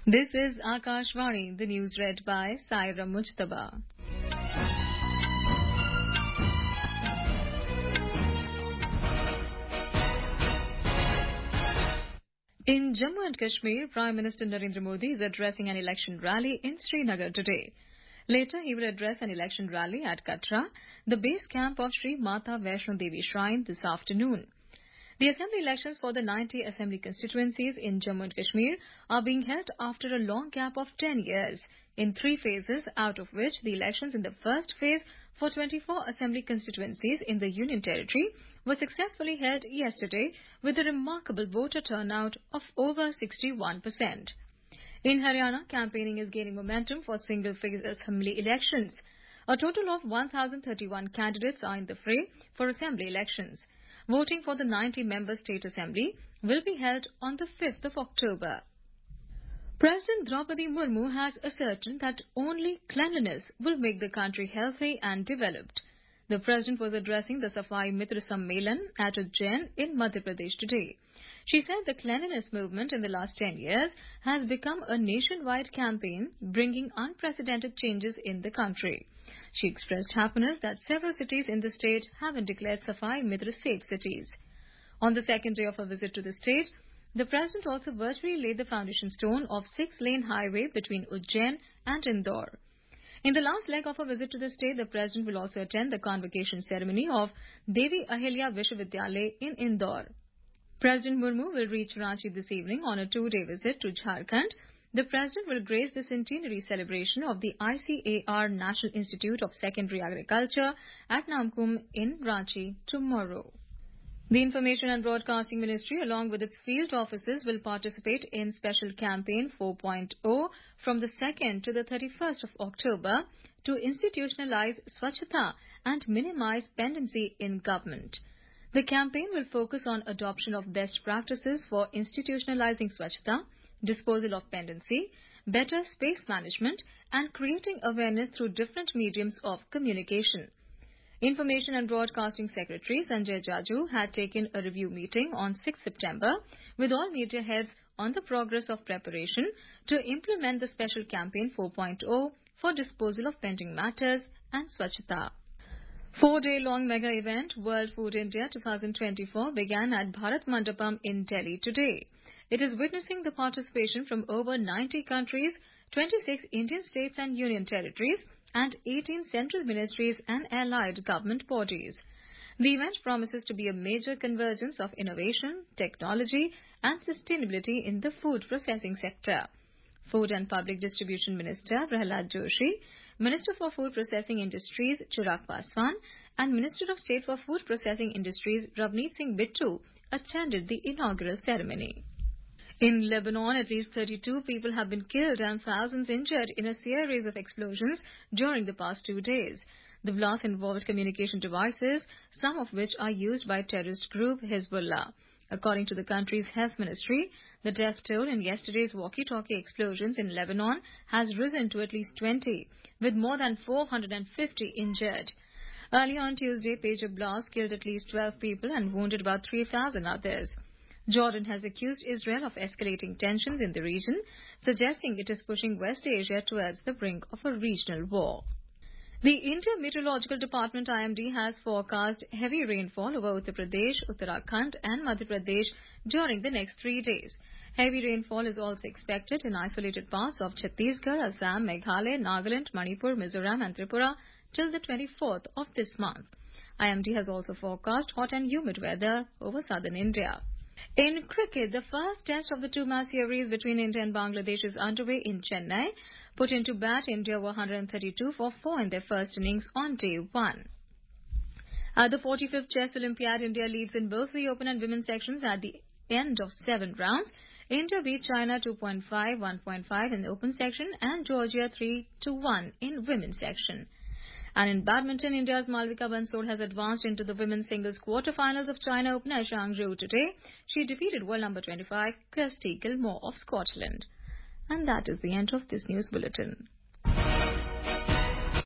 This is Akashvani, the news read by Saira Mujtaba. In Jammu and Kashmir, Prime Minister Narendra Modi is addressing an election rally in Srinagar today. Later, he will address an election rally at Katra, the base camp of Sri Mata Vaishno Devi Shrine, this afternoon. The assembly elections for the 90 assembly constituencies in Jammu and Kashmir are being held after a long gap of 10 years, in 3 phases, out of which the elections in the first phase for 24 assembly constituencies in the Union Territory were successfully held yesterday with a remarkable voter turnout of over 61%. In Haryana, campaigning is gaining momentum for single-phase assembly elections. A total of 1,031 candidates are in the fray for assembly elections. Voting for the 90-member state assembly will be held on the 5th of October. President Draupadi Murmu has ascertained that only cleanliness will make the country healthy and developed. The president was addressing the Safai Mitra Sammelan at Ujjain in Madhya Pradesh today. She said the cleanliness movement in the last 10 years has become a nationwide campaign, bringing unprecedented changes in the country. She expressed happiness that several cities in the state have been declared Safai Mitra safe cities. On the second day of her visit to the state, the president also virtually laid the foundation stone of 6-lane highway between Ujjain and Indore. In the last leg of her visit to the state, the president will also attend the convocation ceremony of Devi Ahilya Vishwavidyalaya in Indore. President Murmu will reach Ranchi this evening on a 2-day visit to Jharkhand. The president will grace the centenary celebration of the ICAR National Institute of Secondary Agriculture at Namkum in Ranchi tomorrow. The Information and Broadcasting Ministry, along with its field offices, will participate in Special Campaign 4.0 from the 2nd to the 31st of October to institutionalize Swachhata and minimize pendency in government. The campaign will focus on adoption of best practices for institutionalizing Swachhata, disposal of pendency, better space management, and creating awareness through different mediums of communication. Information and Broadcasting Secretary Sanjay Jaju had taken a review meeting on 6 September with all media heads on the progress of preparation to implement the Special Campaign 4.0 for disposal of pending matters and Swachhata. 4-day-long mega event World Food India 2024 began at Bharat Mandapam in Delhi today. It is witnessing the participation from over 90 countries, 26 Indian states and union territories, and 18 central ministries and allied government bodies. The event promises to be a major convergence of innovation, technology, and sustainability in the food processing sector. Food and Public Distribution Minister Prahlad Joshi, Minister for Food Processing Industries Chirag Paswan, and Minister of State for Food Processing Industries Ravneet Singh Bittu attended the inaugural ceremony. In Lebanon, at least 32 people have been killed and thousands injured in a series of explosions during the past 2 days. The blast involved communication devices, some of which are used by terrorist group Hezbollah. According to the country's health ministry, the death toll in yesterday's walkie-talkie explosions in Lebanon has risen to at least 20, with more than 450 injured. Earlier on Tuesday, pager blasts killed at least 12 people and wounded about 3,000 others. Jordan has accused Israel of escalating tensions in the region, suggesting it is pushing West Asia towards the brink of a regional war. The India Meteorological Department IMD has forecast heavy rainfall over Uttar Pradesh, Uttarakhand and Madhya Pradesh during the next 3 days. Heavy rainfall is also expected in isolated parts of Chhattisgarh, Assam, Meghalaya, Nagaland, Manipur, Mizoram and Tripura till the 24th of this month. IMD has also forecast hot and humid weather over southern India. In cricket, the first test of the 2-match series between India and Bangladesh is underway in Chennai. Put into bat, India were 132 for 4 in their first innings on day 1. At the 45th Chess Olympiad, India leads in both the open and women's sections at the end of 7 rounds. India beat China 2.5, 1.5 in the open section and Georgia 3-1 in women's section. And in badminton, India's Malvika Bansal has advanced into the women's singles quarter-finals of China Open at Changzhou today. She defeated world number 25, Kirsty Gilmore of Scotland. And that is the end of this news bulletin.